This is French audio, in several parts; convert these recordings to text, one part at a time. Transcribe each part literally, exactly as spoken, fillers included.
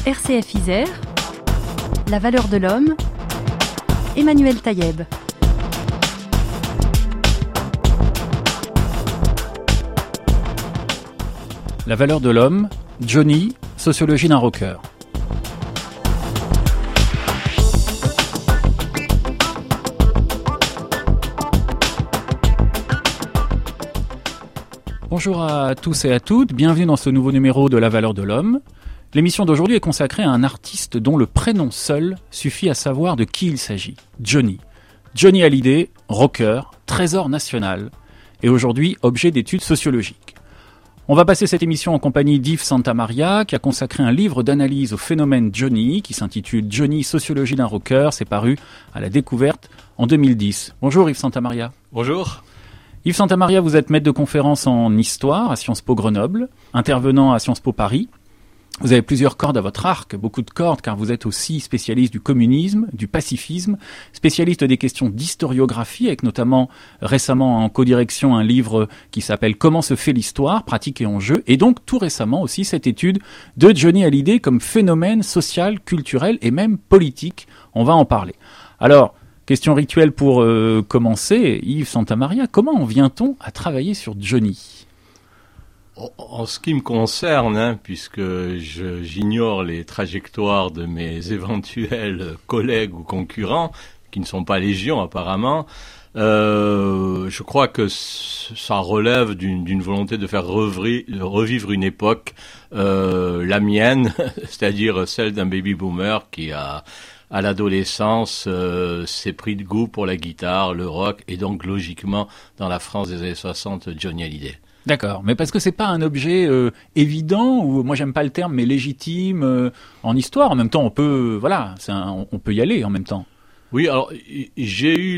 R C F Isère, La valeur de l'homme, Emmanuel Taïeb. La valeur de l'homme, Johnny, sociologie d'un rocker. Bonjour à tous et à toutes, bienvenue dans ce nouveau numéro de La valeur de l'homme. L'émission d'aujourd'hui est consacrée à un artiste dont le prénom seul suffit à savoir de qui il s'agit, Johnny. Johnny Hallyday, rocker, trésor national, et aujourd'hui objet d'études sociologiques. On va passer cette émission en compagnie d'Yves Santamaria, qui a consacré un livre d'analyse au phénomène Johnny, qui s'intitule Johnny, sociologie d'un rocker, c'est paru à la Découverte en deux mille dix. Bonjour Yves Santamaria. Bonjour. Yves Santamaria, vous êtes maître de conférence en histoire à Sciences Po Grenoble, intervenant à Sciences Po Paris. Vous avez plusieurs cordes à votre arc, beaucoup de cordes, car vous êtes aussi spécialiste du communisme, du pacifisme, spécialiste des questions d'historiographie, avec notamment récemment en codirection un livre qui s'appelle « Comment se fait l'histoire, pratique et enjeu », et donc tout récemment aussi cette étude de Johnny Hallyday comme phénomène social, culturel et même politique. On va en parler. Alors, question rituelle pour euh, commencer, Yves Santamaria, comment en vient-on à travailler sur Johnny ? En ce qui me concerne, hein, puisque je, j'ignore les trajectoires de mes éventuels collègues ou concurrents, qui ne sont pas légion apparemment, euh, je crois que ça relève d'une, d'une volonté de faire revri, revivre une époque, euh, la mienne, c'est-à-dire celle d'un baby-boomer qui a, à l'adolescence, euh, s'est pris de goût pour la guitare, le rock, et donc logiquement, dans la France des années soixante, Johnny Hallyday. D'accord, mais parce que c'est pas un objet euh, évident, ou moi j'aime pas le terme, mais légitime euh, en histoire. En même temps, on peut, voilà, c'est un, on peut y aller en même temps. Oui, alors j'ai eu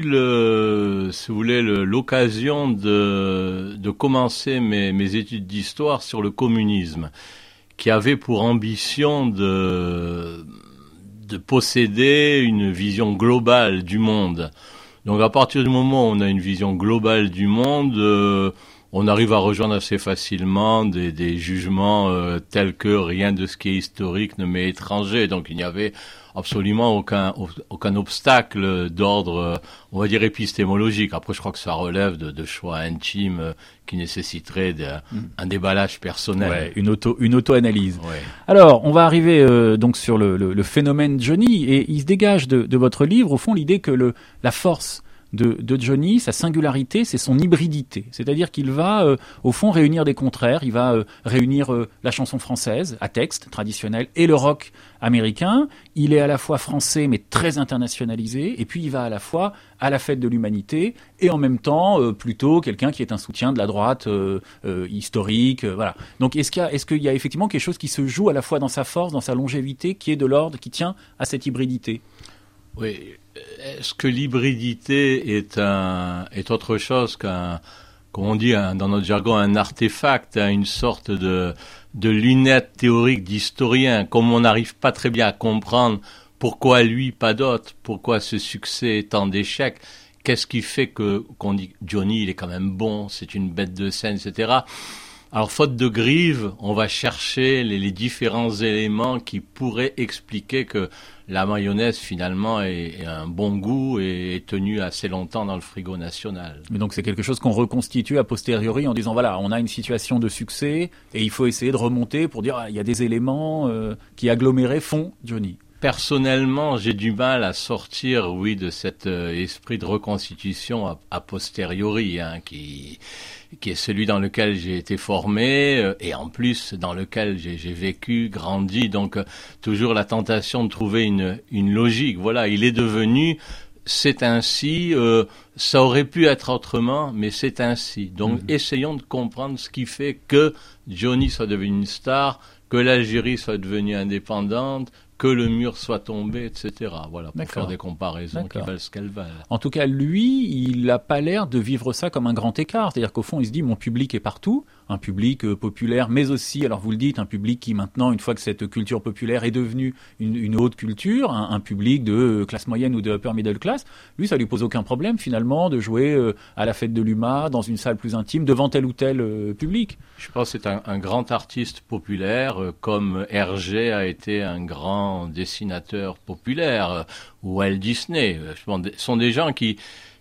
le, si vous voulez, le, l'occasion de, de commencer mes, mes études d'histoire sur le communisme, qui avait pour ambition de, de posséder une vision globale du monde. Donc à partir du moment où on a une vision globale du monde, euh, on arrive à rejoindre assez facilement des, des jugements euh, tels que rien de ce qui est historique ne m'est étranger. Donc il n'y avait absolument aucun aucun obstacle d'ordre, on va dire, épistémologique. Après, je crois que ça relève de, de choix intimes euh, qui nécessiteraient de, mmh. un déballage personnel. Ouais, une auto une auto-analyse. Ouais. Alors, on va arriver euh, donc sur le, le, le phénomène Johnny, et il se dégage de, de votre livre, au fond, l'idée que le la force De, de Johnny, sa singularité, c'est son hybridité. C'est-à-dire qu'il va, euh, au fond, réunir des contraires. Il va euh, réunir euh, la chanson française, à texte, traditionnelle, et le rock américain. Il est à la fois français, mais très internationalisé. Et puis, il va à la fois à la fête de l'humanité, et en même temps, euh, plutôt quelqu'un qui est un soutien de la droite euh, euh, historique. Euh, voilà. Donc, est-ce qu'il y a, est-ce qu'il y a effectivement quelque chose qui se joue à la fois dans sa force, dans sa longévité, qui est de l'ordre, qui tient à cette hybridité ? Oui. Est-ce que l'hybridité est un est autre chose qu'un, comme on dit un, dans notre jargon, un artefact, hein, une sorte de de lunette théorique d'historien, comme on n'arrive pas très bien à comprendre pourquoi lui, pas d'autres, pourquoi ce succès est tant d'échecs, qu'est-ce qui fait que qu'on dit Johnny, il est quand même bon, c'est une bête de scène, et cetera. Alors, faute de grive, on va chercher les, les différents éléments qui pourraient expliquer que la mayonnaise, finalement, est, est un bon goût et est tenue assez longtemps dans le frigo national. Mais donc, c'est quelque chose qu'on reconstitue a posteriori en disant, voilà, on a une situation de succès et il faut essayer de remonter pour dire, ah, il y a des éléments euh, qui agglomérés font Johnny. Personnellement, j'ai du mal à sortir, oui, de cet euh, esprit de reconstitution a, a posteriori, hein, qui... qui est celui dans lequel j'ai été formé euh, et en plus dans lequel j'ai, j'ai vécu, grandi, donc euh, toujours la tentation de trouver une, une logique. Voilà, il est devenu, c'est ainsi, euh, ça aurait pu être autrement, mais c'est ainsi. Donc mmh. essayons de comprendre ce qui fait que Johnny soit devenu une star, que l'Algérie soit devenue indépendante, que le mur soit tombé, et cetera. Voilà, pour D'accord. faire des comparaisons D'accord. qui valent ce qu'elles valent. En tout cas, lui, il n'a pas l'air de vivre ça comme un grand écart. C'est-à-dire qu'au fond, il se dit, mon public est partout. un public euh, populaire, mais aussi, alors vous le dites, un public qui maintenant, une fois que cette culture populaire est devenue une, une haute culture, un, un public de classe moyenne ou de upper middle class, lui, ça lui pose aucun problème finalement de jouer euh, à la fête de l'U M A, dans une salle plus intime, devant tel ou tel euh, public. Je pense que c'est un, un grand artiste populaire, euh, comme Hergé a été un grand dessinateur populaire, euh, ou Walt Disney. Je pense, ce sont des gens qui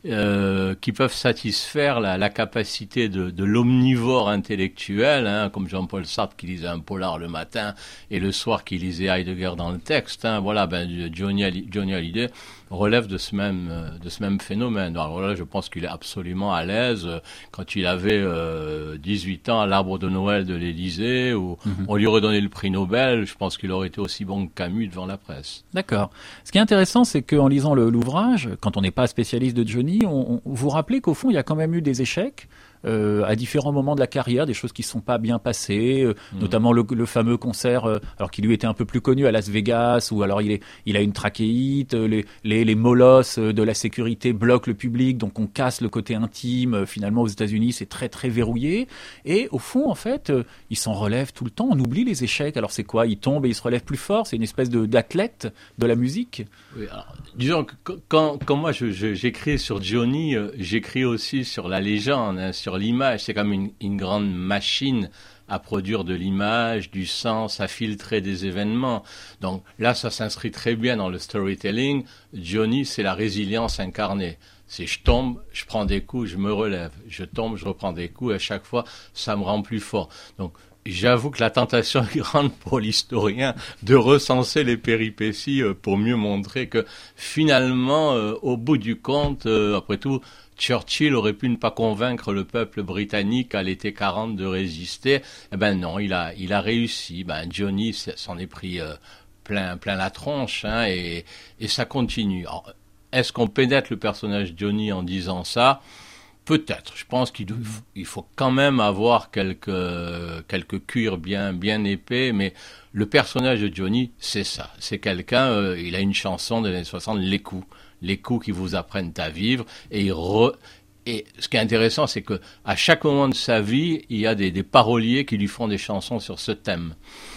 Euh, qui peuvent satisfaire la, la capacité de, de l'omnivore intellectuel, hein, comme Jean-Paul Sartre qui lisait un polar le matin et le soir qui lisait Heidegger dans le texte. Hein, voilà, ben Johnny, Johnny Hallyday relève de ce même de ce même phénomène. Alors là, je pense qu'il est absolument à l'aise quand il avait euh, dix-huit ans à l'Arbre de Noël de l'Élysée, où mm-hmm. on lui aurait donné le prix Nobel. Je pense qu'il aurait été aussi bon que Camus devant la presse. D'accord. Ce qui est intéressant, c'est qu'en lisant le, l'ouvrage, quand on n'est pas spécialiste de Johnny, on, on, vous rappelez qu'au fond, il y a quand même eu des échecs euh, à différents moments de la carrière, des choses qui ne sont pas bien passées, euh, mmh. notamment le, le fameux concert, euh, alors qu'il lui était un peu plus connu à Las Vegas, où alors il, est, il a une trachéite, les, les, les molosses de la sécurité bloquent le public, donc on casse le côté intime. Finalement, aux États-Unis, c'est très très verrouillé. Et au fond, en fait, euh, il s'en relève tout le temps. On oublie les échecs. Alors c'est quoi? Il tombe et il se relève plus fort. C'est une espèce de, d'athlète de la musique. Oui, alors, disons que quand, quand moi je, je, j'écris sur Johnny, euh, j'écris aussi sur la légende, hein, sur l'image. C'est comme une, une grande machine à produire de l'image, du sens, à filtrer des événements. Donc là, ça s'inscrit très bien dans le storytelling. Johnny, c'est la résilience incarnée. C'est je tombe, je prends des coups, je me relève. Je tombe, je reprends des coups, et à chaque fois, ça me rend plus fort. Donc, j'avoue que la tentation est grande pour l'historien de recenser les péripéties pour mieux montrer que finalement, euh, au bout du compte, euh, après tout, Churchill aurait pu ne pas convaincre le peuple britannique à l'été quarante de résister. Eh ben non, il a, il a réussi. Ben Johnny s'en est pris euh, plein, plein la tronche, hein, et, et ça continue. Alors, est-ce qu'on pénètre le personnage Johnny en disant ça? Peut-être. Je pense qu'il il faut quand même avoir quelques, quelques cuirs bien, bien épais, mais le personnage de Johnny, c'est ça. C'est quelqu'un, euh, il a une chanson des années soixante, Les coups. Les coups qui vous apprennent à vivre. Et, il re... et ce qui est intéressant, c'est que à chaque moment de sa vie, il y a des, des paroliers qui lui font des chansons sur ce thème.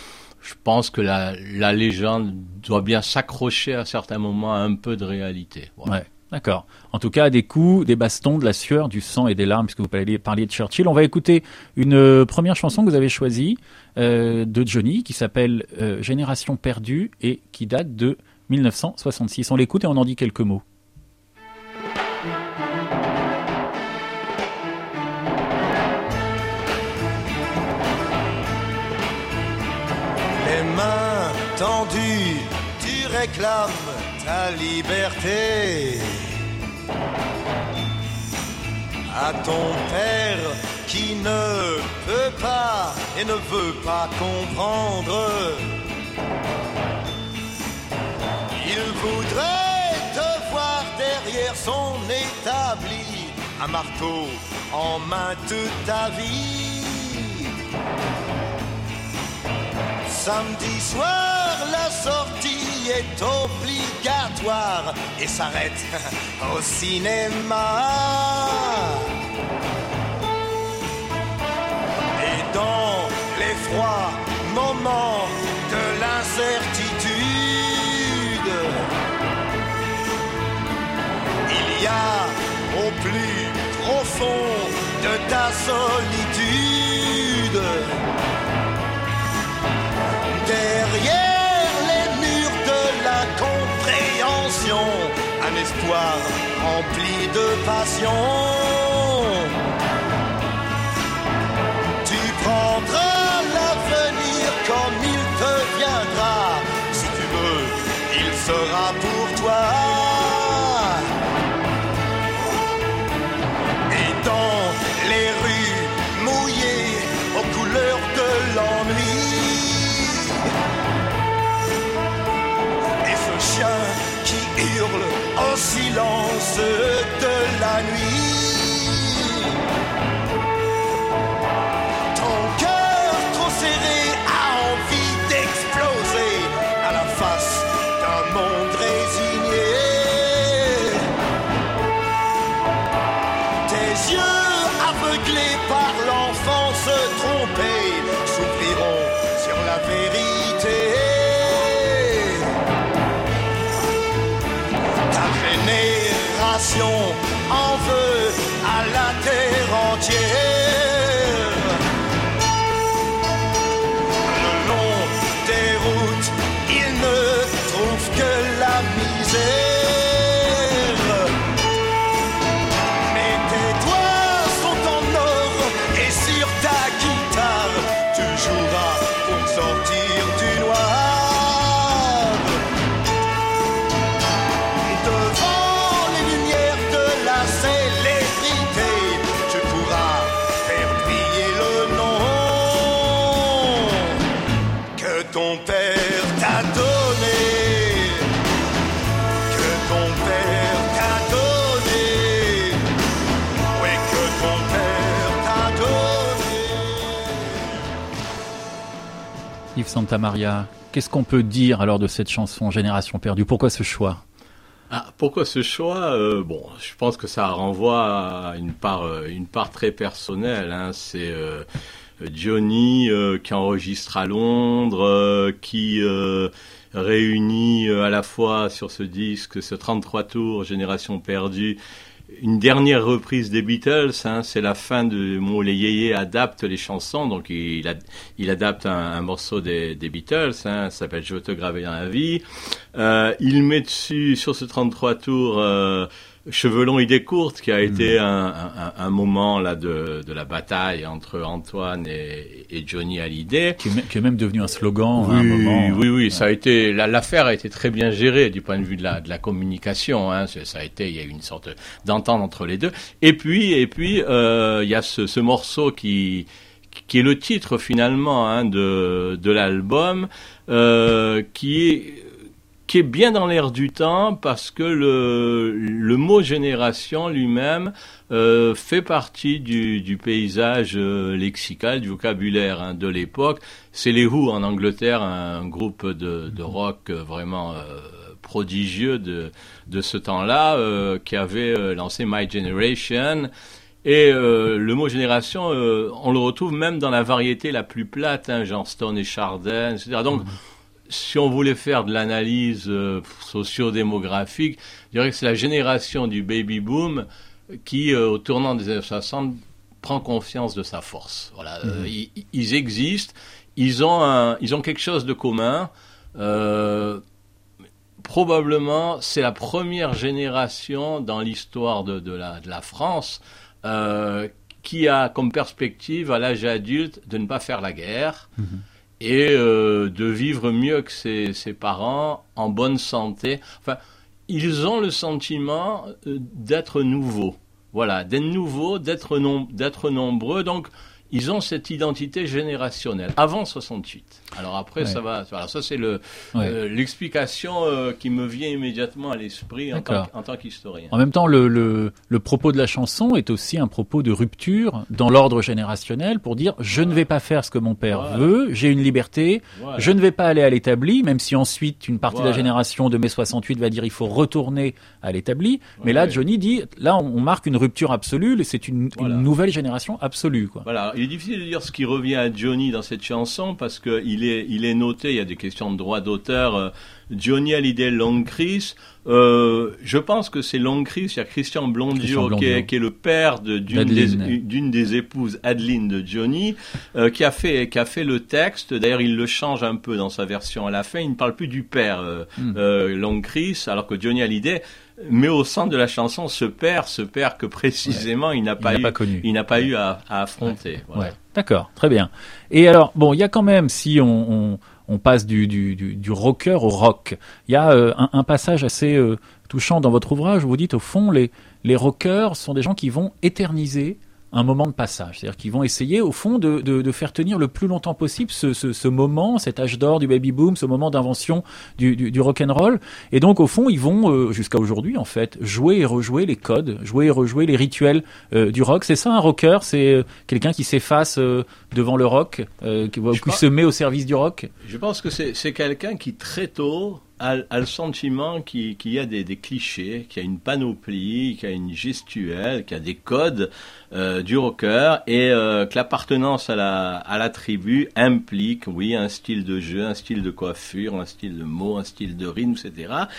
Je pense que la, la légende doit bien s'accrocher à certains moments à un peu de réalité. Voilà. Ouais. D'accord. En tout cas, des coups, des bastons, de la sueur, du sang et des larmes, puisque vous parliez de Churchill. On va écouter une euh, première chanson que vous avez choisie euh, de Johnny, qui s'appelle euh, Génération perdue et qui date de dix-neuf cent soixante-six. On l'écoute et on en dit quelques mots. Les mains tendues, tu réclames ta liberté à ton père qui ne peut pas et ne veut pas comprendre. Il voudrait te voir derrière son établi, un marteau en main toute ta vie. Samedi soir, la sortie est obligatoire et s'arrête au cinéma. Et dans les froids moments de l'incertitude, il y a au plus profond de ta solitude, derrière les murs de la compréhension, un espoir rempli de passion. Tu prendras l'avenir comme il te viendra. Si tu veux, il sera pour toi. Et dans les rues mouillées aux couleurs de l'ennui, qui hurle au silence de la nuit. Ton cœur trop serré a envie d'exploser à la face d'un monde résigné. Tes yeux aveuglés par l'enfance trompée, s'ouvriront sur la vérité. Ta génération en veut à la terre entière. Le long des routes, ils ne trouvent que la misère. Ton père t'a donné, que ton père t'a donné, oui, que ton père t'a donné. Yves Santamaria, qu'est-ce qu'on peut dire alors de cette chanson Génération perdue? Pourquoi ce choix? Ah, pourquoi ce choix? euh, Bon, je pense que ça renvoie à une part, une part très personnelle. Hein. C'est euh, Johnny euh, qui enregistre à Londres, euh, qui euh, réunit euh, à la fois sur ce disque, ce trente-trois tours, Génération perdue, une dernière reprise des Beatles. Hein, c'est la fin de où les yéyés adaptent les chansons, donc il, ad, il adapte un, un morceau des, des Beatles, hein, ça s'appelle Je veux te graver dans la vie. Euh, il met dessus, sur ce trente-trois tours, euh, Cheveux longs, idées courtes, qui a été mmh. un, un, un moment là de, de la bataille entre Antoine et, et Johnny Hallyday. Qui est, qui est même devenu un slogan oui, à un moment. Oui, oui, ouais. ça a été, la, l'affaire a été très bien gérée du point de vue de la, de la communication. Hein, ça a été, il y a eu une sorte d'entente entre les deux. Et puis, et puis, euh, il y a ce, ce morceau qui, qui est le titre finalement hein, de, de l'album, euh, qui est qui est bien dans l'air du temps parce que le, le mot génération lui-même euh, fait partie du, du paysage euh, lexical, du vocabulaire hein, de l'époque. C'est les Who en Angleterre, un groupe de, de rock vraiment euh, prodigieux de, de ce temps-là, euh, qui avait euh, lancé My Generation. Et euh, le mot génération, euh, on le retrouve même dans la variété la plus plate, hein, genre Stone et Chardin, et cetera. Donc, mmh. si on voulait faire de l'analyse euh, socio-démographique, je dirais que c'est la génération du baby-boom qui, euh, au tournant des années soixante, prend conscience de sa force. Voilà, mmh. euh, ils, ils existent, ils ont, un, ils ont quelque chose de commun. Euh, probablement, c'est la première génération dans l'histoire de, de, la, de la France euh, qui a comme perspective, à l'âge adulte, de ne pas faire la guerre. Mmh. Et euh, de vivre mieux que ses, ses parents, en bonne santé. Enfin, ils ont le sentiment euh, d'être nouveaux. Voilà, d'être nouveaux, d'être, nom- d'être nombreux. Donc, ils ont cette identité générationnelle. Avant soixante-huit. Alors après, ouais. ça va... Voilà, ça, c'est le, ouais. euh, l'explication euh, qui me vient immédiatement à l'esprit en tant, en tant qu'historien. En même temps, le, le, le propos de la chanson est aussi un propos de rupture dans l'ordre générationnel pour dire « je voilà. ne vais pas faire ce que mon père voilà. veut, j'ai une liberté, voilà. je ne vais pas aller à l'établi », même si ensuite une partie voilà. de la génération de mai soixante-huit va dire « il faut retourner à l'établi ». Mais là, Johnny dit « là, on marque une rupture absolue, c'est une, voilà. une nouvelle génération absolue ». Quoi. Voilà. Il est difficile de dire ce qui revient à Johnny dans cette chanson parce qu'il est, il est noté, il y a des questions de droit d'auteur, euh, Johnny Hallyday Long Chris. Euh, je pense que c'est Long Chris, il y a Christian Blondiot, Christian Blondiot. Qui, est, qui est le père de, d'une, des, d'une des épouses, Adeline de Johnny, euh, qui, a fait, qui a fait le texte. D'ailleurs, il le change un peu dans sa version à la fin. Il ne parle plus du père, euh, mm. euh, Long Chris, alors que Johnny Hallyday... Mais au centre de la chanson, ce père, ce père que précisément ouais. il n'a pas, il eu, n'a pas connu. Il n'a pas ouais. eu à, à affronter. Ouais. Voilà. Ouais. D'accord, très bien. Et alors, bon, il y a quand même, si on, on, on passe du, du, du, du rocker au rock, il y a euh, un, un passage assez euh, touchant dans votre ouvrage où vous dites, au fond, les, les rockers sont des gens qui vont éterniser un moment de passage, c'est-à-dire qu'ils vont essayer au fond de, de, de faire tenir le plus longtemps possible ce, ce, ce moment, cet âge d'or du baby boom, ce moment d'invention du, du, du rock'n'roll, et donc au fond ils vont euh, jusqu'à aujourd'hui en fait jouer et rejouer les codes, jouer et rejouer les rituels euh, du rock. C'est ça un rocker, c'est euh, quelqu'un qui s'efface euh, devant le rock, euh, qui, qui se met au service du rock. Je pense que c'est, c'est quelqu'un qui très tôt a, a le sentiment qu'il, qu'il y a des, des clichés, qu'il y a une panoplie, qu'il y a une gestuelle, qu'il y a des codes euh, du rocker, et euh, que l'appartenance à la, à la tribu implique, oui, un style de jeu, un style de coiffure, un style de mots, un style de rythme, et cetera.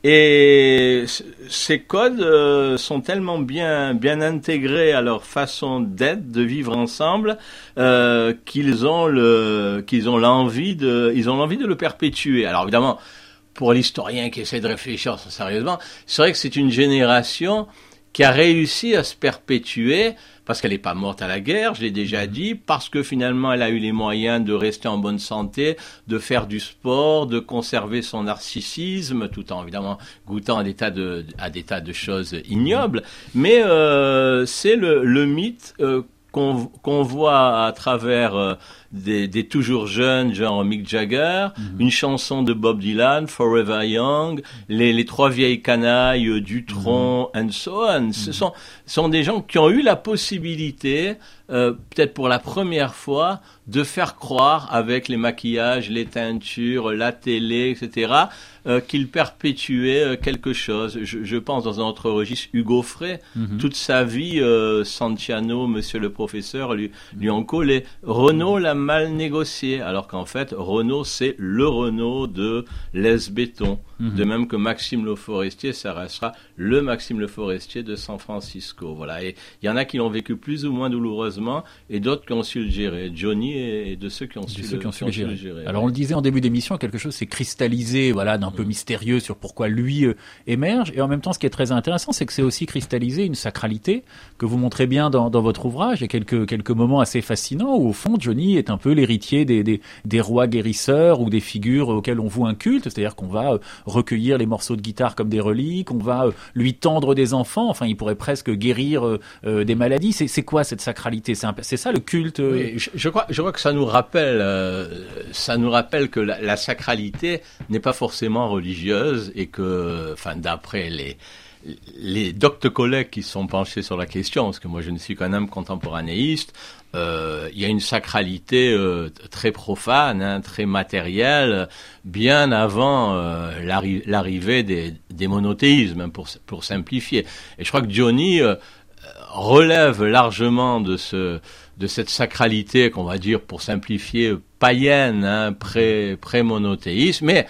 Et c- ces codes euh, sont tellement bien, bien intégrés à leur façon d'être, de vivre ensemble, euh, qu'ils ont le, qu'ils ont l'envie de, ils ont l'envie de le perpétuer. Alors évidemment, pour l'historien qui essaie de réfléchir sérieusement, c'est vrai que c'est une génération qui a réussi à se perpétuer, parce qu'elle n'est pas morte à la guerre, je l'ai déjà dit, parce que finalement elle a eu les moyens de rester en bonne santé, de faire du sport, de conserver son narcissisme, tout en évidemment goûtant à des tas de, à des tas de choses ignobles. Mais euh, c'est le, le mythe euh, qu'on, qu'on voit à travers euh, des, des toujours jeunes, genre Mick Jagger, mm-hmm. une chanson de Bob Dylan, Forever Young, les, les trois vieilles canailles, euh, Dutronc, mm-hmm. and so on. Mm-hmm. Ce sont, sont des gens qui ont eu la possibilité, euh, peut-être pour la première fois, de faire croire avec les maquillages, les teintures, la télé, et cetera, euh, qu'ils perpétuaient euh, quelque chose. Je, je pense dans un autre registre, Hugo Frey, mm-hmm. toute sa vie, euh, Santiano, monsieur le professeur, lui, lui en collait. Renaud l'a mal négocié, alors qu'en fait, Renaud, c'est le Renaud de Les Béton. Mm-hmm. De même que Maxime Le Forestier, ça restera le Maxime Le Forestier de San Francisco. Voilà. Et il y en a qui l'ont vécu plus ou moins douloureusement, et d'autres qui ont su le gérer. Johnny est de ceux qui ont, su, ceux le, qui ont su qui le gérer. le gérer. Alors, on le disait en début d'émission, quelque chose s'est cristallisé, voilà, d'un mmh. peu mystérieux sur pourquoi lui euh, émerge. Et en même temps, ce qui est très intéressant, c'est que c'est aussi cristallisé une sacralité que vous montrez bien dans, dans votre ouvrage. Il y a quelques, quelques moments assez fascinants où, au fond, Johnny est un peu l'héritier des, des, des rois guérisseurs ou des figures auxquelles on voue un culte. C'est-à-dire qu'on va euh, recueillir les morceaux de guitare comme des reliques, on va euh, lui tendre des enfants. Enfin, il pourrait presque guérir euh, euh, des maladies. C'est, c'est quoi cette sacralité? C'est, un, c'est ça le culte euh... Oui, je, je crois, je crois que ça nous rappelle, euh, ça nous rappelle que la, la sacralité n'est pas forcément religieuse et que, enfin, d'après les les docteurs collègues qui sont penchés sur la question, parce que moi je ne suis qu'un homme contemporanéiste, euh, il y a une sacralité euh, très profane, hein, très matérielle, bien avant euh, l'arri- l'arrivée des, des monothéismes, hein, pour pour simplifier. Et je crois que Johnny euh, relève largement de ce de cette sacralité qu'on va dire, pour simplifier, païenne, hein, pré pré-monothéisme, mais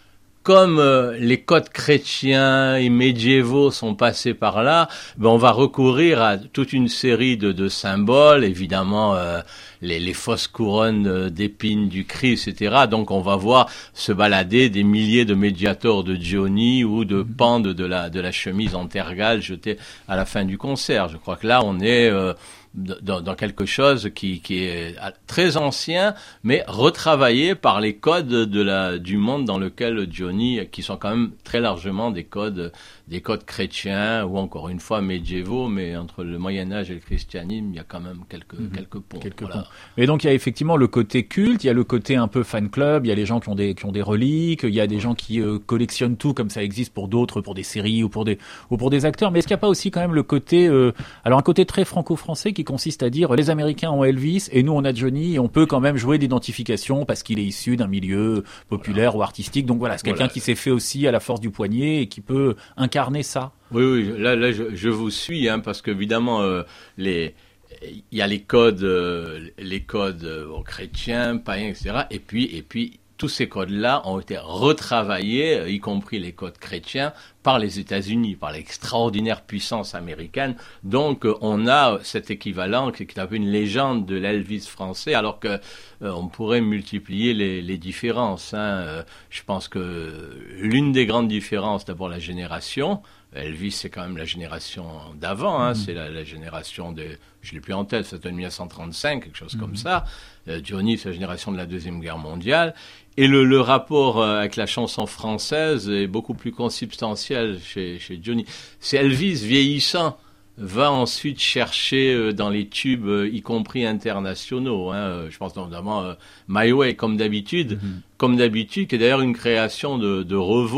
comme euh, les codes chrétiens et médiévaux sont passés par là, ben on va recourir à toute une série de, de symboles, évidemment euh, les, les fausses couronnes d'épines du Christ, et cetera. Donc on va voir se balader des milliers de médiators de Johnny ou de pans de, de la de la chemise en tergale jetée à la fin du concert. Je crois que là on est euh, Dans, dans quelque chose qui, qui est très ancien, mais retravaillé par les codes de la, du monde dans lequel Johnny, qui sont quand même très largement des codes, des codes chrétiens ou encore une fois médiévaux, mais entre le Moyen-Âge et le christianisme, il y a quand même quelques, mmh. quelques ponts. Quelques voilà. ponts. Et donc il y a effectivement le côté culte, il y a le côté un peu fan club, il y a les gens qui ont des, qui ont des reliques, il y a des gens qui euh, collectionnent tout comme ça existe pour d'autres, pour des séries ou pour des, ou pour des acteurs. Mais est-ce qu'il n'y a pas aussi quand même le côté, euh, alors un côté très franco-français qui consiste à dire les Américains ont Elvis et nous on a Johnny et on peut quand même jouer d'identification parce qu'il est issu d'un milieu populaire voilà. ou artistique. Donc voilà, c'est quelqu'un voilà. qui s'est fait aussi à la force du poignet et qui peut incarner ça. Oui, oui, là, là je, je vous suis, hein, parce qu'évidemment, euh, les... il y a les codes, euh, les codes euh, chrétiens, païens, et cetera. Et puis, et puis, tous ces codes-là ont été retravaillés, y compris les codes chrétiens, par les États-Unis, par l'extraordinaire puissance américaine. Donc, on a cet équivalent qui est un peu une légende de l'Elvis français, alors que euh, on pourrait multiplier les, les différences. Hein. Euh, je pense que l'une des grandes différences, d'abord la génération. Elvis, c'est quand même la génération d'avant, hein, mmh. c'est la, la génération de, je l'ai plus en tête, c'est en dix-neuf cent trente-cinq, quelque chose mmh. comme ça. Euh, Johnny, c'est la génération de la Deuxième Guerre mondiale. Et le, le rapport euh, avec la chanson française est beaucoup plus consubstantiel chez, chez Johnny. C'est Elvis vieillissant va ensuite chercher euh, dans les tubes, euh, y compris internationaux. Hein, euh, je pense notamment euh, My Way, comme d'habitude, mmh. comme d'habitude, qui est d'ailleurs une création de, de Revaux,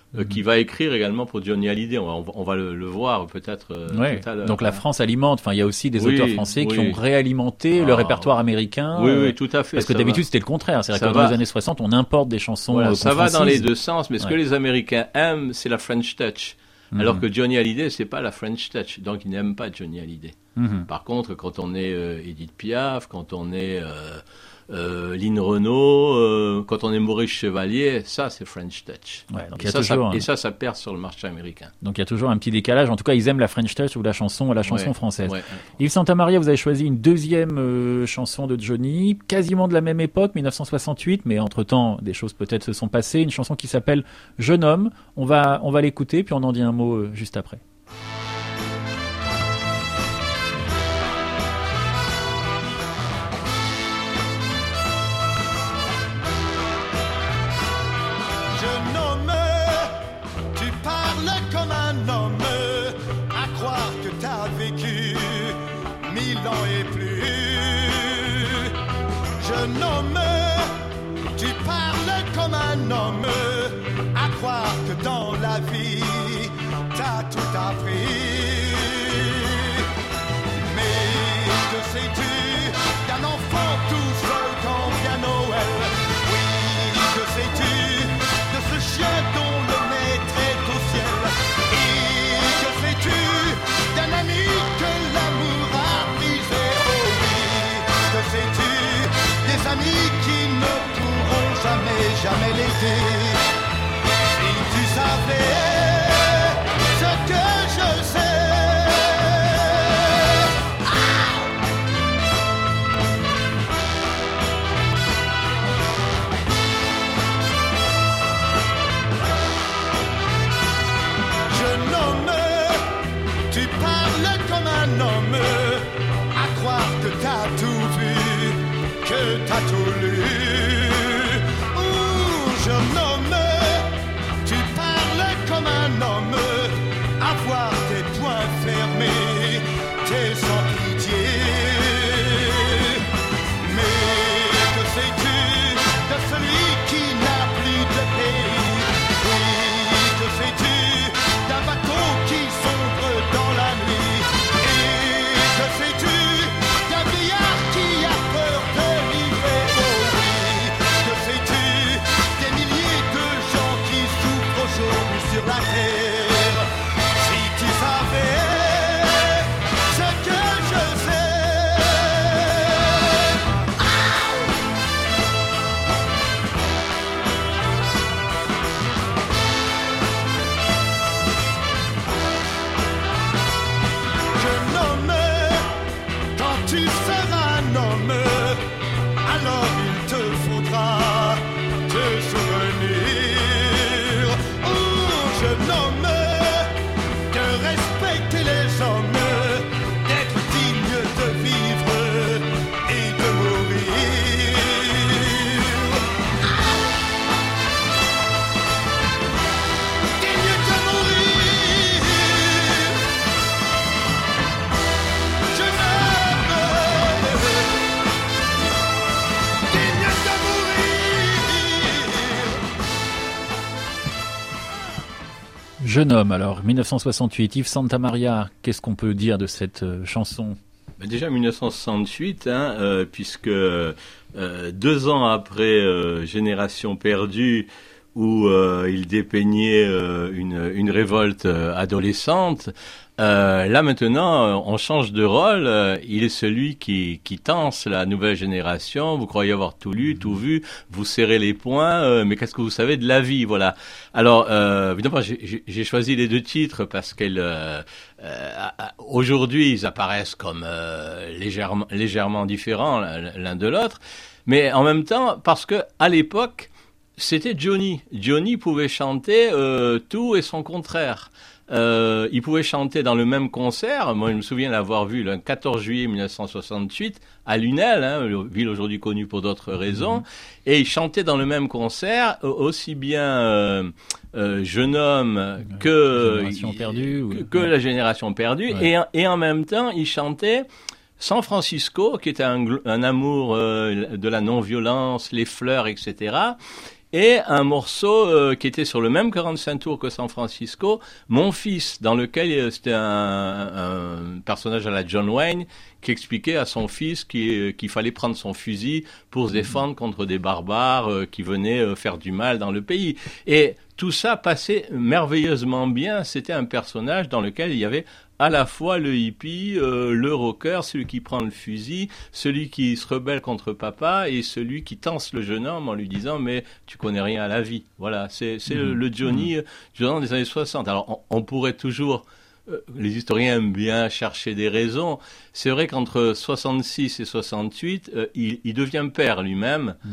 euh, qui va écrire également pour Johnny Hallyday. On va, on va le, le voir peut-être euh, ouais. tout à l'heure. Donc la France alimente. Enfin, il y a aussi des oui, auteurs français oui. qui ont réalimenté ah. le répertoire américain. Oui, oui, tout à fait. Parce que d'habitude, va. c'était le contraire. C'est vrai que dans les années soixante, on importe des chansons voilà, euh, ça va dans les deux sens, mais ce ouais. que les Américains aiment, c'est la French touch. Mm-hmm. Alors que Johnny Hallyday, c'est pas la French touch, donc ils n'aiment pas Johnny Hallyday. Mm-hmm. Par contre, quand on est euh, Edith Piaf, quand on est euh, euh, Lynn Renaud, euh, quand on est Maurice Chevalier, ça c'est French touch. Ouais, donc et, y a ça, toujours, ça, un... et ça, ça perce sur le marché américain. Donc il y a toujours un petit décalage. En tout cas, ils aiment la French touch ou la chanson, la chanson ouais, française. Ouais. Yves Santamaria, vous avez choisi une deuxième euh, chanson de Johnny, quasiment de la même époque, dix-neuf cent soixante-huit, mais entre-temps, des choses peut-être se sont passées. Une chanson qui s'appelle Jeune homme. On va, on va l'écouter, puis on en dit un mot euh, juste après. Et plus jeune homme, tu parles comme un homme, à croire que dans la vie t'as tout appris. Mais que sais-tu d'un enfant tout seul quand vient Noël? Oui, que sais-tu de ce chien dont le maître est au ciel? Et que sais-tu d'un ami que l'amour a des amis qui ne pourront jamais, jamais l'aider? Si tu savais ce que je sais. Ah! Jeune homme, tu parles comme un homme, à croire que t'as tout vu, que t'as tout lu. Ouh, jeune homme, tu parles comme un homme, avoir tes poings fermés, t'es sans pitié. Mais que sais-tu de celui qui n'a plus de pays? Oui, que sais-tu d'un bateau qui sombre dans la nuit? Et que sais-tu d'un vieillard qui a peur de l'hiver? Oh oui, que sais-tu des milliers de gens qui souffrent aujourd'hui sur la terre? Si tu savais ce que je sais. Jeune homme, quand tu seras un homme, alors il te faudra te souvenir, oh jeune homme, de respecter les hommes, d'être digne de vivre et de mourir. Digne de mourir. Jeune homme, digne de mourir. Jeune homme, alors, dix-neuf cent soixante-huit. Yves Santamaria, qu'est-ce qu'on peut dire de cette euh, chanson? Ben déjà dix-neuf cent soixante-huit, hein, euh, puisque euh, deux ans après euh, Génération perdue, où euh, il dépeignait euh, une, une révolte euh, adolescente, euh, là maintenant on change de rôle, euh, il est celui qui, qui tense la nouvelle génération. Vous croyez avoir tout lu, tout vu, vous serrez les poings, euh, mais qu'est-ce que vous savez de la vie? Voilà. Alors euh, évidemment j'ai, j'ai choisi les deux titres parce qu'elles euh, euh, aujourd'hui ils apparaissent comme euh, légèrement, légèrement différents l'un de l'autre, mais en même temps parce que à l'époque c'était Johnny. Johnny pouvait chanter euh, tout et son contraire. Euh, il pouvait chanter dans le même concert. Moi, je me souviens l'avoir vu le quatorze juillet dix-neuf cent soixante-huit à Lunel, hein, ville aujourd'hui connue pour d'autres raisons. Mmh. Et il chantait dans le même concert aussi bien euh, euh, Jeune homme que, Génération perdue, que, que ouais. la Génération perdue. Ouais. Et, et en même temps, il chantait San Francisco, qui était un, un amour euh, de la non-violence, les fleurs, et cetera. et un morceau euh, qui était sur le même quarante-cinq tours que San Francisco, Mon fils, dans lequel euh, c'était un, un personnage à la John Wayne qui expliquait à son fils qu'il, qu'il fallait prendre son fusil pour se défendre contre des barbares euh, qui venaient euh, faire du mal dans le pays. Et tout ça passait merveilleusement bien. C'était un personnage dans lequel il y avait à la fois le hippie, euh, le rocker, celui qui prend le fusil, celui qui se rebelle contre papa et celui qui tense le jeune homme en lui disant « mais tu connais rien à la vie ». Voilà, c'est, c'est mmh. le, le Johnny mmh. Johnny des années soixante. Alors on, on pourrait toujours... Euh, les historiens aiment bien chercher des raisons. C'est vrai qu'entre soixante-six et soixante-huit, euh, il, il devient père lui-même. Mmh.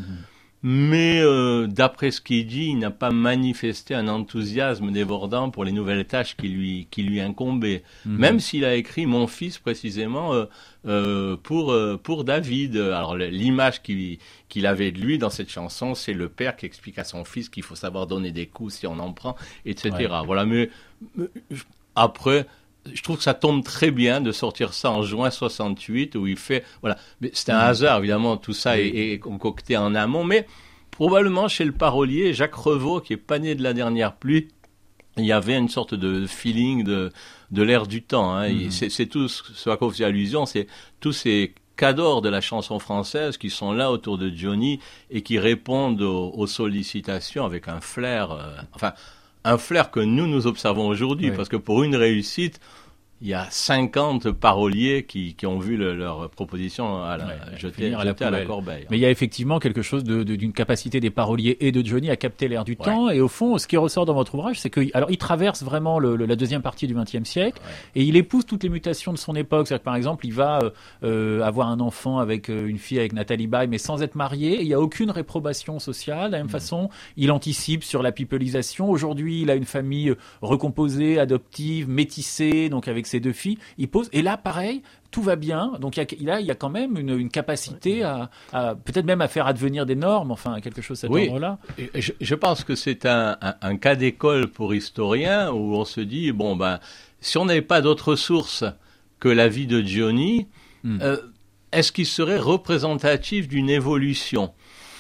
Mais euh, d'après ce qu'il dit, il n'a pas manifesté un enthousiasme débordant pour les nouvelles tâches qui lui, qui lui incombaient. Mmh. Même s'il a écrit « Mon fils » précisément euh, euh, pour, euh, pour David. Alors l'image qu'il, qu'il avait de lui dans cette chanson, c'est le père qui explique à son fils qu'il faut savoir donner des coups si on en prend, et cetera. Ouais. Voilà, mais, mais après... Je trouve que ça tombe très bien de sortir ça en juin soixante-huit où il fait, voilà, mais c'est un mmh. hasard évidemment, tout ça est, est concocté en amont, mais probablement chez le parolier Jacques Revaux qui est pas né de la dernière pluie, il y avait une sorte de feeling de de l'air du temps. Hein. Mmh. C'est, c'est tout ce à quoi vous faisiez allusion, c'est tous ces cadors de la chanson française qui sont là autour de Johnny et qui répondent aux, aux sollicitations avec un flair, euh, enfin. Un flair que nous, nous observons aujourd'hui, oui. Parce que pour une réussite, il y a cinquante paroliers qui, qui ont vu le, leur proposition à la, ouais, jeter, à, jeter la à la corbeille. Mais il y a effectivement quelque chose de, de, d'une capacité des paroliers et de Johnny à capter l'air du ouais. temps. Et au fond, ce qui ressort dans votre ouvrage, c'est que, alors, il traverse vraiment le, le, la deuxième partie du vingtième siècle ouais. et il épouse toutes les mutations de son époque. C'est-à-dire que, par exemple, il va euh, euh, avoir un enfant avec euh, une fille, avec Nathalie Baye, mais sans être marié. Et il n'y a aucune réprobation sociale. De la même mmh. façon, il anticipe sur la pipelisation. Aujourd'hui, il a une famille recomposée, adoptive, métissée, donc avec ses deux filles, il pose, et là pareil, tout va bien, donc il y a, là il y a quand même une, une capacité à, à peut-être même à faire advenir des normes, enfin quelque chose de cet oui. ordre-là. Je, je pense que c'est un, un, un cas d'école pour historiens où on se dit, bon ben, si on n'avait pas d'autre source que la vie de Johnny, hmm. euh, est-ce qu'il serait représentatif d'une évolution ?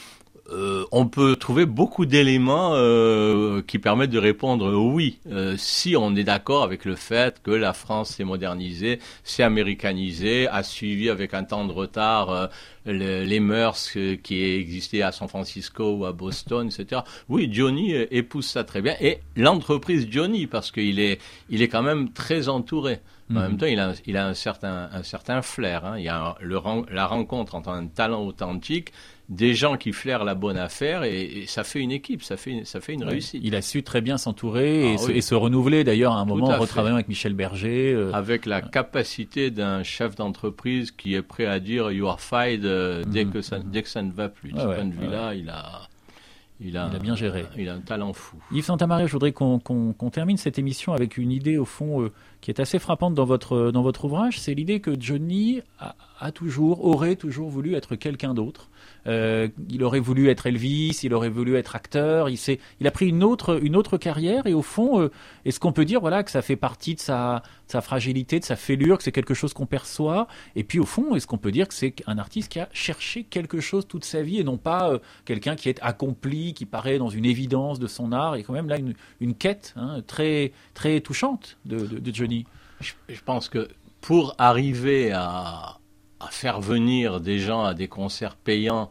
Euh, on peut trouver beaucoup d'éléments euh, qui permettent de répondre oui, euh, si on est d'accord avec le fait que la France s'est modernisée, s'est américanisée, a suivi avec un temps de retard euh, le, les mœurs euh, qui existaient à San Francisco ou à Boston, et cetera. Oui, Johnny euh, épouse ça très bien, et l'entreprise Johnny, parce qu'il est, il est quand même très entouré. En mmh. même temps, il a, il a un certain, un certain flair. Hein. Il y a un, le, la rencontre entre un talent authentique, des gens qui flairent la bonne affaire, et, et ça fait une équipe, ça fait, ça fait une ouais. réussite. Il a su très bien s'entourer ah, et, oui. se, et se renouveler, d'ailleurs, à un moment, en retravaillant avec Michel Berger. Euh... Avec la capacité d'un chef d'entreprise qui est prêt à dire « you are fired euh, mmh. dès, que ça, dès que ça ne va plus ». De ah, ce ouais, point de vue-là, ouais. il a... Il a, il a bien géré. Un, il a un talent fou. Yves Santamaria, je voudrais qu'on, qu'on, qu'on termine cette émission avec une idée, au fond, euh, qui est assez frappante dans votre, dans votre ouvrage. C'est l'idée que Johnny a, a toujours, aurait toujours voulu être quelqu'un d'autre. Euh, il aurait voulu être Elvis, il aurait voulu être acteur. Il, s'est, il a pris une autre, une autre carrière, et au fond, euh, est-ce qu'on peut dire voilà, que ça fait partie de sa, de sa fragilité, de sa fêlure, que c'est quelque chose qu'on perçoit? Et puis, au fond, est-ce qu'on peut dire que c'est un artiste qui a cherché quelque chose toute sa vie, et non pas euh, quelqu'un qui est accompli, qui paraît dans une évidence de son art, et quand même là une, une quête hein, très, très touchante de, de, de Johnny? je, je pense que pour arriver à, à faire venir des gens à des concerts payants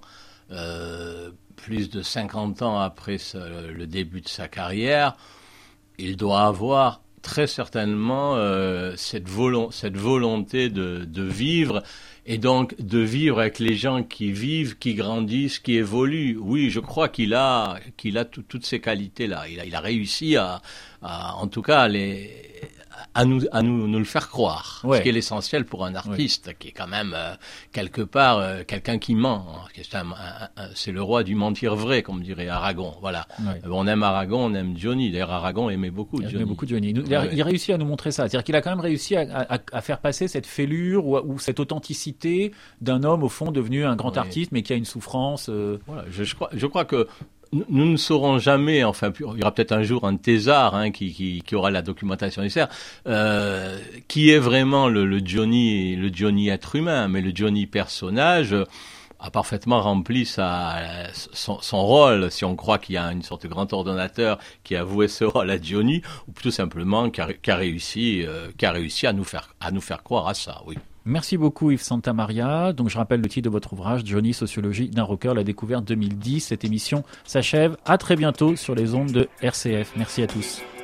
euh, plus de cinquante ans après ce, le début de sa carrière, il doit avoir très certainement euh, cette, volo- cette volonté de, de vivre, et donc de vivre avec les gens qui vivent, qui grandissent, qui évoluent. Oui, je crois qu'il a, qu'il a tout, toutes ces qualités-là. Il a, il a réussi à, à en tout cas, à les... à nous, à nous, nous le faire croire. Ouais. Ce qui est l'essentiel pour un artiste, ouais. qui est quand même, euh, quelque part, euh, quelqu'un qui ment. C'est, un, un, un, c'est le roi du mentir vrai, comme dirait Aragon. Voilà. Ouais. Euh, on aime Aragon, on aime Johnny. D'ailleurs, Aragon aimait beaucoup il Johnny. aimait beaucoup Johnny. Il, ouais. il a réussi à nous montrer ça. C'est-à-dire qu'il a quand même réussi à, à, à faire passer cette fêlure ou, ou cette authenticité d'un homme, au fond, devenu un grand ouais. artiste, mais qui a une souffrance. Euh... Voilà. Je, je, crois, je crois que nous ne saurons jamais, enfin, il y aura peut-être un jour un thésard hein, qui, qui, qui aura la documentation nécessaire, euh, qui est vraiment le, le Johnny, le Johnny être humain, mais le Johnny personnage, a parfaitement rempli sa, son, son rôle, si on croit qu'il y a une sorte de grand ordonnateur qui a voué ce rôle à Johnny, ou plutôt simplement qui a, qui a réussi, euh, qui a réussi à nous faire, à nous faire croire à ça, oui. Merci beaucoup Yves Santamaria. Donc je rappelle le titre de votre ouvrage, Johnny, sociologie d'un rocker, la découverte deux mille dix. Cette émission s'achève. À très bientôt sur les ondes de R C F. Merci à tous.